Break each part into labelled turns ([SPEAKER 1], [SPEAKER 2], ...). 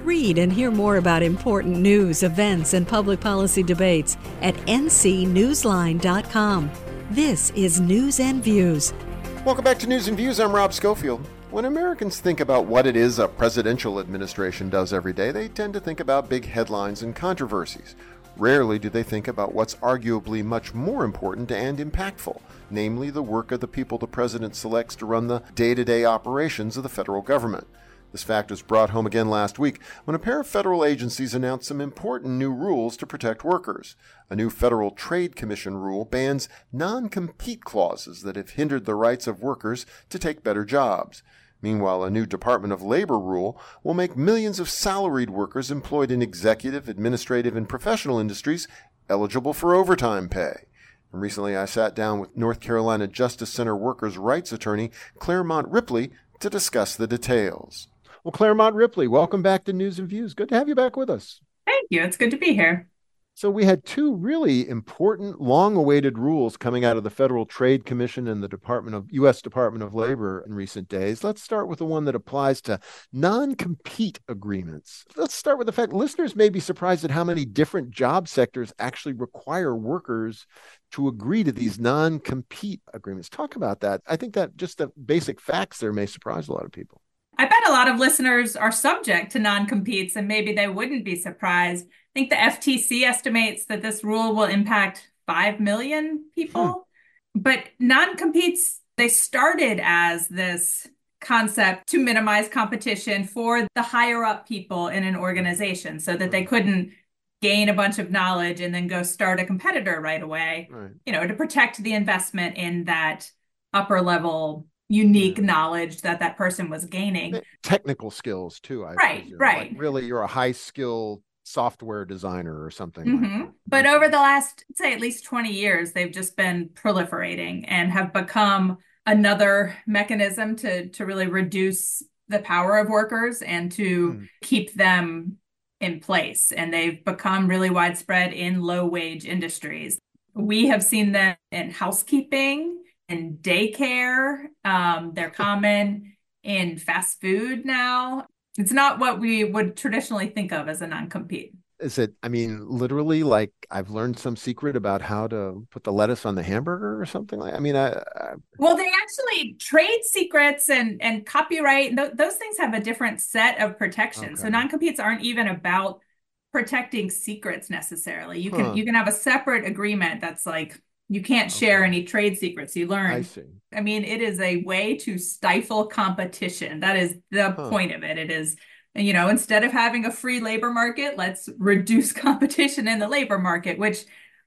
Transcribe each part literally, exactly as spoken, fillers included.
[SPEAKER 1] Read and hear more about important news, events, and public policy debates at N C newsline dot com. This is News and Views.
[SPEAKER 2] Welcome back to News and Views. I'm Rob Schofield. When Americans think about what it is a presidential administration does every day, they tend to think about big headlines and controversies. Rarely do they think about what's arguably much more important and impactful, namely the work of the people the president selects to run the day-to-day operations of the federal government. This fact was brought home again last week when a pair of federal agencies announced some important new rules to protect workers. A new Federal Trade Commission rule bans non-compete clauses that have hindered the rights of workers to take better jobs. Meanwhile, a new Department of Labor rule will make millions of salaried workers employed in executive, administrative, and professional industries eligible for overtime pay. And recently I sat down with North Carolina Justice Center workers' rights attorney Claremont Ripley to discuss the details. Well, Claremont Ripley, welcome back to News and Views. Good to have you back with us.
[SPEAKER 3] Thank you. It's good to be here.
[SPEAKER 2] So we had two really important, long-awaited rules coming out of the Federal Trade Commission and the Department of U S Department of Labor in recent days. Let's start with the one that applies to non-compete agreements. Let's start with the fact listeners may be surprised at how many different job sectors actually require workers to agree to these non-compete agreements. Talk about that. I think that just the basic facts there may surprise a lot of people.
[SPEAKER 3] I bet a lot of listeners are subject to non-competes and maybe they wouldn't be surprised. I think the F T C estimates that this rule will impact five million people. Huh. But non-competes, they started as this concept to minimize competition for the higher up people in an organization so that they couldn't gain a bunch of knowledge and then go start a competitor right away, right. You know, to protect the investment in that upper level unique yeah. knowledge that that person was gaining.
[SPEAKER 2] Technical skills too. I
[SPEAKER 3] right,
[SPEAKER 2] presume.
[SPEAKER 3] right.
[SPEAKER 2] Like really, you're a high skilled software designer or something.
[SPEAKER 3] Mm-hmm.
[SPEAKER 2] Like that.
[SPEAKER 3] But over the last, say, at least twenty years, they've just been proliferating and have become another mechanism to, to really reduce the power of workers and to mm. keep them in place. And they've become really widespread in low wage industries. We have seen them in housekeeping and daycare. Um, they're common in fast food now. It's not what we would traditionally think of as a non-compete.
[SPEAKER 2] Is it, I mean, literally like I've learned some secret about how to put the lettuce on the hamburger or something like, I mean, I, I...
[SPEAKER 3] Well, they actually trade secrets and, and copyright. Th- those things have a different set of protections. Okay. So non-competes aren't even about protecting secrets necessarily. You can, huh. you can have a separate agreement that's like, you can't share okay. any trade secrets you learn.
[SPEAKER 2] I see.
[SPEAKER 3] I mean, it is a way to stifle competition. That is the huh. point of it. It is, you know, instead of having a free labor market, let's reduce competition in the labor market, which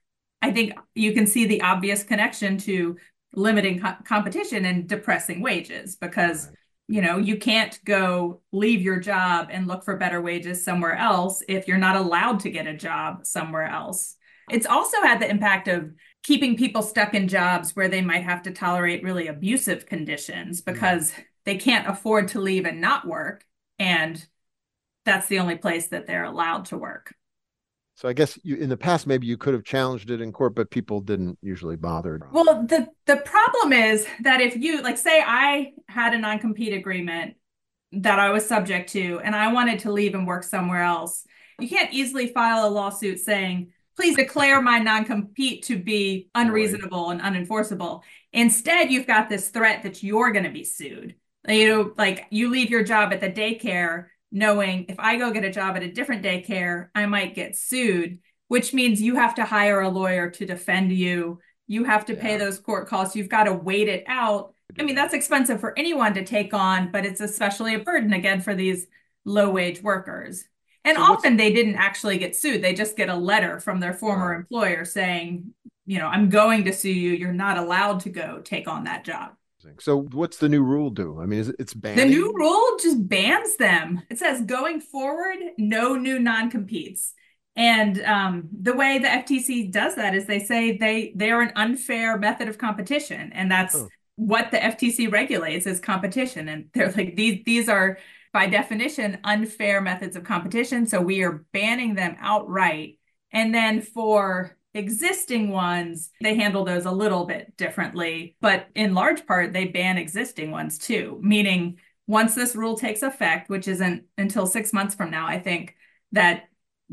[SPEAKER 3] I think you can see the obvious connection to limiting co- competition and depressing wages because, right. you know, you can't go leave your job and look for better wages somewhere else if you're not allowed to get a job somewhere else. It's also had the impact of keeping people stuck in jobs where they might have to tolerate really abusive conditions because mm. they can't afford to leave and not work. And that's the only place that they're allowed to work.
[SPEAKER 2] So I guess you, in the past, maybe you could have challenged it in court, but people didn't usually bother.
[SPEAKER 3] Well, the, the problem is that if you, like, say I had a non-compete agreement that I was subject to, and I wanted to leave and work somewhere else, you can't easily file a lawsuit saying, please declare my non-compete to be unreasonable right. and unenforceable. Instead, you've got this threat that you're going to be sued. You know, like you leave your job at the daycare knowing if I go get a job at a different daycare, I might get sued, which means you have to hire a lawyer to defend you. You have to yeah. pay those court costs. You've got to wait it out. I mean, that's expensive for anyone to take on, but it's especially a burden, again, for these low-wage workers. And so often they didn't actually get sued. They just get a letter from their former right. employer saying, you know, I'm going to sue you. You're not allowed to go take on that job.
[SPEAKER 2] So what's the new rule do? I mean, is it, it's banning?
[SPEAKER 3] The new rule just bans them. It says going forward, no new non-competes. And um, the way the F T C does that is they say they, they are an unfair method of competition. And that's oh. what the F T C regulates is competition. And they're like, these, these are, by definition, unfair methods of competition. So we are banning them outright. And then for existing ones, they handle those a little bit differently. But in large part, they ban existing ones too, meaning once this rule takes effect, which isn't until six months from now, I think, that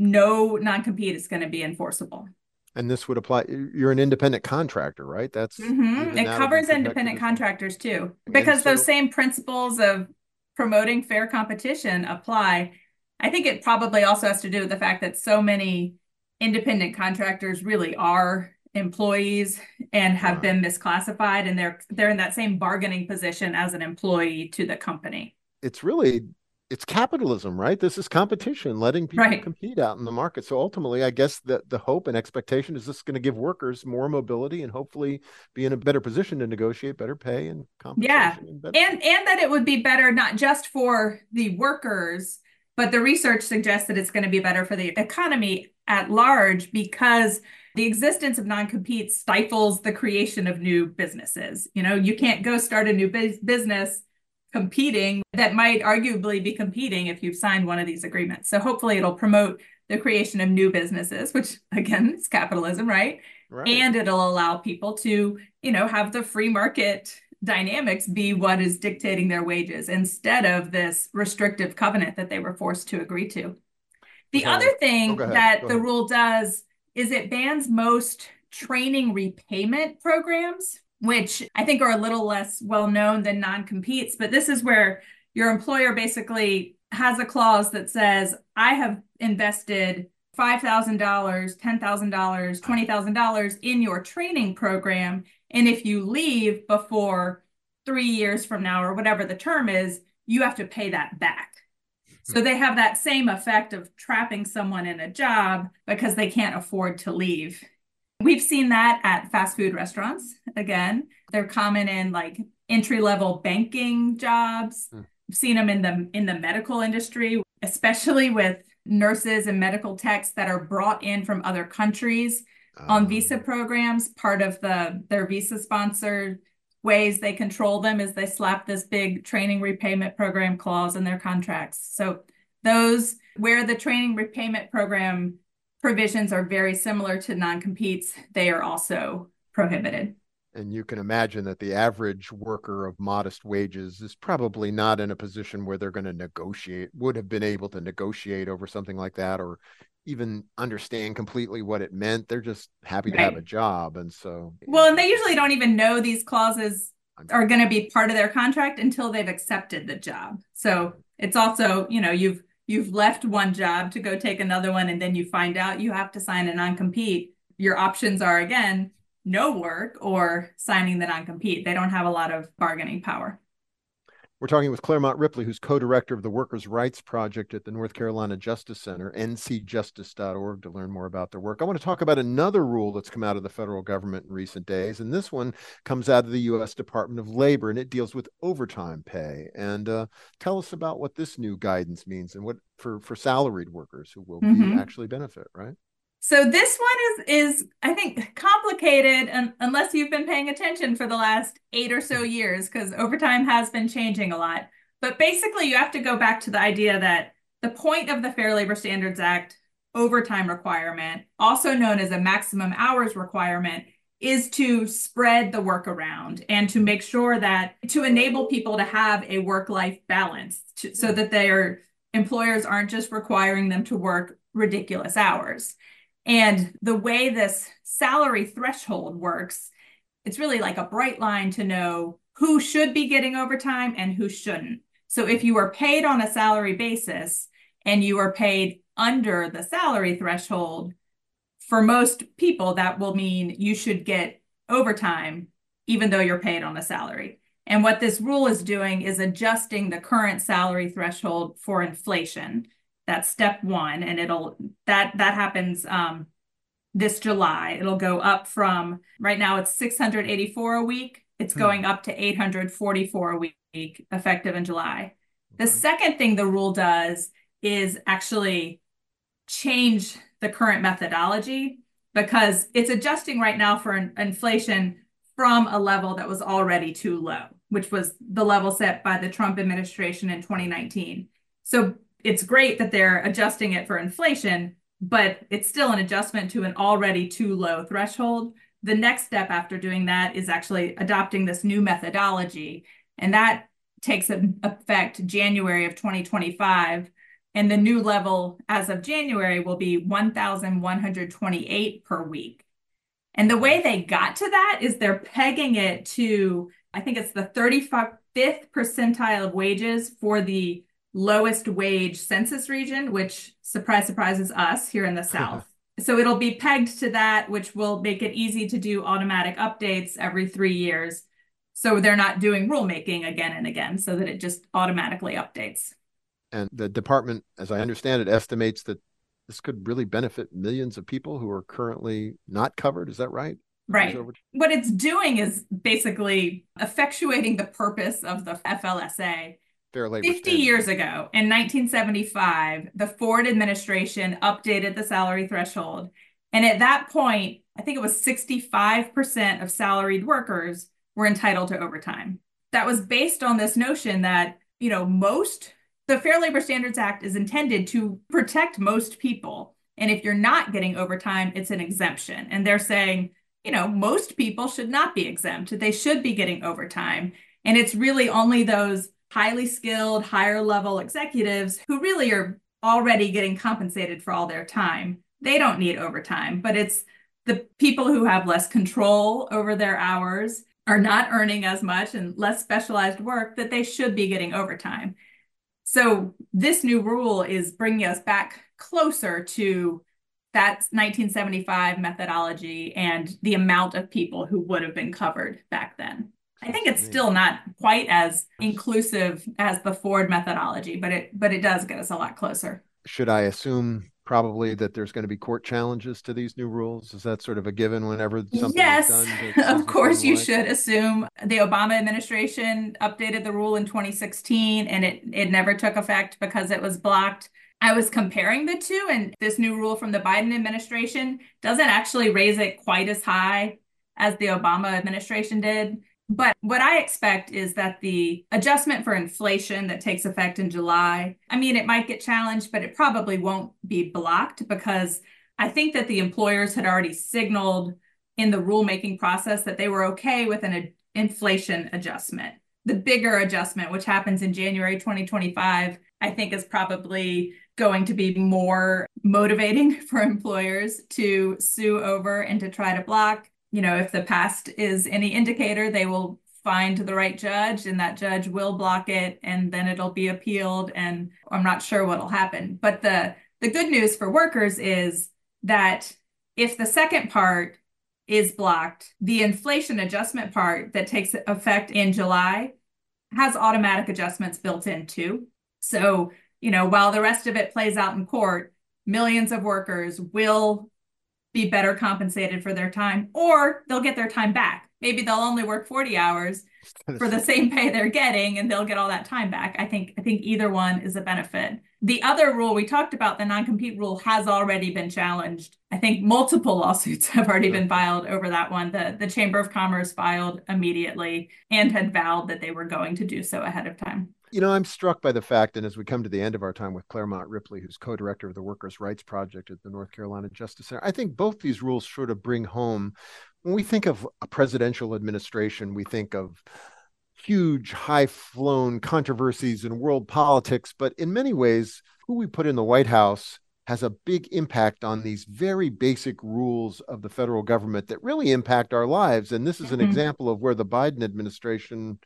[SPEAKER 3] no non-compete is going to be enforceable.
[SPEAKER 2] And this would apply, you're an independent contractor, right? That's
[SPEAKER 3] Mm-hmm.
[SPEAKER 2] even
[SPEAKER 3] It
[SPEAKER 2] that'll be
[SPEAKER 3] covers
[SPEAKER 2] protected
[SPEAKER 3] independent
[SPEAKER 2] as well.
[SPEAKER 3] contractors too,
[SPEAKER 2] And
[SPEAKER 3] because those
[SPEAKER 2] so,
[SPEAKER 3] same principles of promoting fair competition apply. I think it probably also has to do with the fact that so many independent contractors really are employees and have
[SPEAKER 2] right.
[SPEAKER 3] been misclassified, and they're they're in that same bargaining position as an employee to the company.
[SPEAKER 2] It's really, it's capitalism, right? This is competition, letting people
[SPEAKER 3] Right.
[SPEAKER 2] compete out in the market. So ultimately, I guess that the hope and expectation is this is going to give workers more mobility and hopefully be in a better position to negotiate better pay and
[SPEAKER 3] Yeah.
[SPEAKER 2] compensation and benefits.
[SPEAKER 3] And and that it would be better not just for the workers, but the research suggests that it's going to be better for the economy at large because the existence of non-compete stifles the creation of new businesses. You know, you can't go start a new biz- business competing that might arguably be competing if you've signed one of these agreements. So hopefully it'll promote the creation of new businesses, which again is capitalism, right?
[SPEAKER 2] Right.
[SPEAKER 3] And it'll allow people to, you know, have the free market dynamics be what is dictating their wages instead of this restrictive covenant that they were forced to agree to.
[SPEAKER 2] We're
[SPEAKER 3] The
[SPEAKER 2] talking
[SPEAKER 3] other
[SPEAKER 2] with, oh,
[SPEAKER 3] thing
[SPEAKER 2] go ahead.
[SPEAKER 3] that
[SPEAKER 2] Go
[SPEAKER 3] the
[SPEAKER 2] ahead.
[SPEAKER 3] rule does is it bans most training repayment programs, which I think are a little less well known than non-competes. But this is where your employer basically has a clause that says, I have invested five thousand dollars, ten thousand dollars, twenty thousand dollars in your training program. And if you leave before three years from now, or whatever the term is, you have to pay that back. So they have that same effect of trapping someone in a job because they can't afford to leave. We've seen that at fast food restaurants. Again, they're common in like entry-level banking jobs.
[SPEAKER 2] Hmm.
[SPEAKER 3] We've seen them in the in the medical industry, especially with nurses and medical techs that are brought in from other countries on visa
[SPEAKER 2] Um,
[SPEAKER 3] programs. Part of the their visa sponsor ways they control them is they slap this big training repayment program clause in their contracts. So those where the training repayment program provisions are very similar to non-competes, they are also prohibited.
[SPEAKER 2] and you can imagine that the average worker of modest wages is probably not in a position where they're going to negotiate, would have been able to negotiate over something like that, or even understand completely what it meant. They're just happy to have a
[SPEAKER 3] Right.
[SPEAKER 2] job. And so,
[SPEAKER 3] Well, and they usually don't even know these clauses
[SPEAKER 2] I'm,
[SPEAKER 3] are going to be part of their contract until they've accepted the job. So it's also, you know, you've you've left one job to go take another one, and then you find out you have to sign a non-compete. Your options are again no work or signing the non-compete. They don't have a lot of bargaining power.
[SPEAKER 2] we're talking with Claremont Ripley, who's co-director of the Workers' Rights Project at the North Carolina Justice Center, N C justice dot org, to learn more about their work. I want to talk about another rule that's come out of the federal government in recent days, and this one comes out of the U S Department of Labor, and it deals with overtime pay. And uh, tell us about what this new guidance means and what for, for salaried workers who will be
[SPEAKER 3] Mm-hmm.
[SPEAKER 2] actually benefit, right?
[SPEAKER 3] So this one is is I think complicated un unless you've been paying attention for the last eight or so years, because overtime has been changing a lot. But basically, you have to go back to the idea that the point of the Fair Labor Standards Act overtime requirement, also known as a maximum hours requirement, is to spread the work around and to make sure that to enable people to have a work-life balance to, so that their employers aren't just requiring them to work ridiculous hours. And the way this salary threshold works, it's really like a bright line to know who should be getting overtime and who shouldn't. So if you are paid on a salary basis and you are paid under the salary threshold, for most people, that will mean you should get overtime, even though you're paid on a salary. And what this rule is doing is adjusting the current salary threshold for inflation. That's step one, and it'll that that happens um, this July. It'll go up from right now it's six hundred eighty-four a week. It's going up to eight hundred forty-four a week, effective in July. The second thing the rule does is actually change the current methodology because it's adjusting right now for in- inflation from a level that was already too low, which was the level set by the Trump administration in twenty nineteen. So it's great that they're adjusting it for inflation, but it's still an adjustment to an already too low threshold. The next step after doing that is actually adopting this new methodology. And that takes effect January of twenty twenty-five. And the new level as of January will be one thousand one hundred twenty-eight per week. And the way they got to that is they're pegging it to, I think it's the thirty-fifth percentile of wages for the lowest wage census region, which, surprise, surprise, is us here in the South. So it'll be pegged to that, which will make it easy to do automatic updates every three years. So they're not doing rulemaking again and again, so that it just automatically updates.
[SPEAKER 2] And the department, as I understand it, estimates that this could really benefit millions of people who are currently not covered. Is that right?
[SPEAKER 3] Right. What it's doing is basically effectuating the purpose of the F L S A.
[SPEAKER 2] Fair labor
[SPEAKER 3] fifty
[SPEAKER 2] standard.
[SPEAKER 3] years ago, in nineteen seventy-five, the Ford administration updated the salary threshold. And at that point, I think it was sixty-five percent of salaried workers were entitled to overtime. That was based on this notion that, you know, most, the Fair Labor Standards Act is intended to protect most people. And if you're not getting overtime, it's an exemption. And they're saying, you know, most people should not be exempt. They should be getting overtime. And it's really only those highly skilled, higher level executives who really are already getting compensated for all their time. They don't need overtime, but it's the people who have less control over their hours, are not earning as much and less specialized work, that they should be getting overtime. So this new rule is bringing us back closer to that nineteen seventy-five methodology and the amount of people who would have been covered back then. I think it's still not quite as inclusive as the Ford methodology, but it but it does get us a lot closer.
[SPEAKER 2] Should I assume probably that there's going to be court challenges to these new rules? Is that sort of a given whenever something
[SPEAKER 3] yes,
[SPEAKER 2] is done?
[SPEAKER 3] Yes, of course you like? should assume. The Obama administration updated the rule in twenty sixteen, and it, it never took effect because it was blocked. I was comparing the two, and this new rule from the Biden administration doesn't actually raise it quite as high as the Obama administration did. But what I expect is that the adjustment for inflation that takes effect in July, I mean, it might get challenged, but it probably won't be blocked, because I think that the employers had already signaled in the rulemaking process that they were okay with an ad- inflation adjustment. The bigger adjustment, which happens in January twenty twenty-five, I think is probably going to be more motivating for employers to sue over and to try to block. You know, if the past is any indicator, they will find the right judge, and that judge will block it, and then it'll be appealed, and I'm not sure what'll happen. But the, the good news for workers is that if the second part is blocked, the inflation adjustment part that takes effect in July has automatic adjustments built in too. So, you know, while the rest of it plays out in court, millions of workers will be better compensated for their time, or they'll get their time back. Maybe they'll only work forty hours for the same pay they're getting, and they'll get all that time back. I think I think either one is a benefit. The other rule we talked about, the non-compete rule, has already been challenged. I think multiple lawsuits have already been filed over that one. The, the Chamber of Commerce filed immediately and had vowed that they were going to do so ahead of time.
[SPEAKER 2] You know, I'm struck by the fact, and as we come to the end of our time with Claremont Ripley, who's co-director of the Workers' Rights Project at the North Carolina Justice Center, I think both these rules sort of bring home, when we think of a presidential administration, we think of huge, high-flown controversies in world politics, but in many ways, who we put in the White House has a big impact on these very basic rules of the federal government that really impact our lives. And this is an mm-hmm. example of where the Biden administration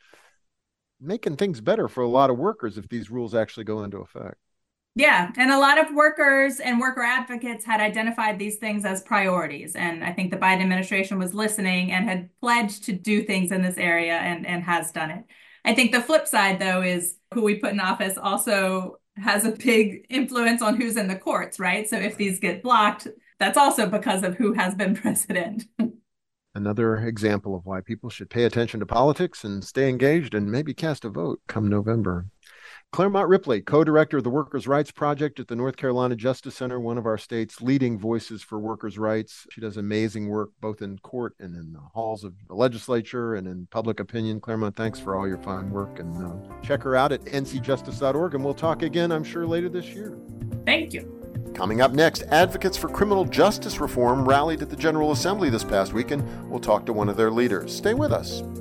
[SPEAKER 2] making things better for a lot of workers if these rules actually go into effect.
[SPEAKER 3] Yeah, and a lot of workers and worker advocates had identified these things as priorities. And I think the Biden administration was listening and had pledged to do things in this area, and, and has done it. I think the flip side, though, is who we put in office also has a big influence on who's in the courts, right? So if these get blocked, that's also because of who has been president.
[SPEAKER 2] Another example of why people should pay attention to politics and stay engaged and maybe cast a vote come November. Claremont Ripley, co-director of the Workers' Rights Project at the North Carolina Justice Center, one of our state's leading voices for workers' rights. She does amazing work both in court and in the halls of the legislature and in public opinion. Claremont, thanks for all your fine work, and uh, check her out at n c justice dot org, and we'll talk again, I'm sure, later this year.
[SPEAKER 3] Thank you.
[SPEAKER 2] Coming up next, advocates for criminal justice reform rallied at the General Assembly this past week, and we'll talk to one of their leaders. Stay with us.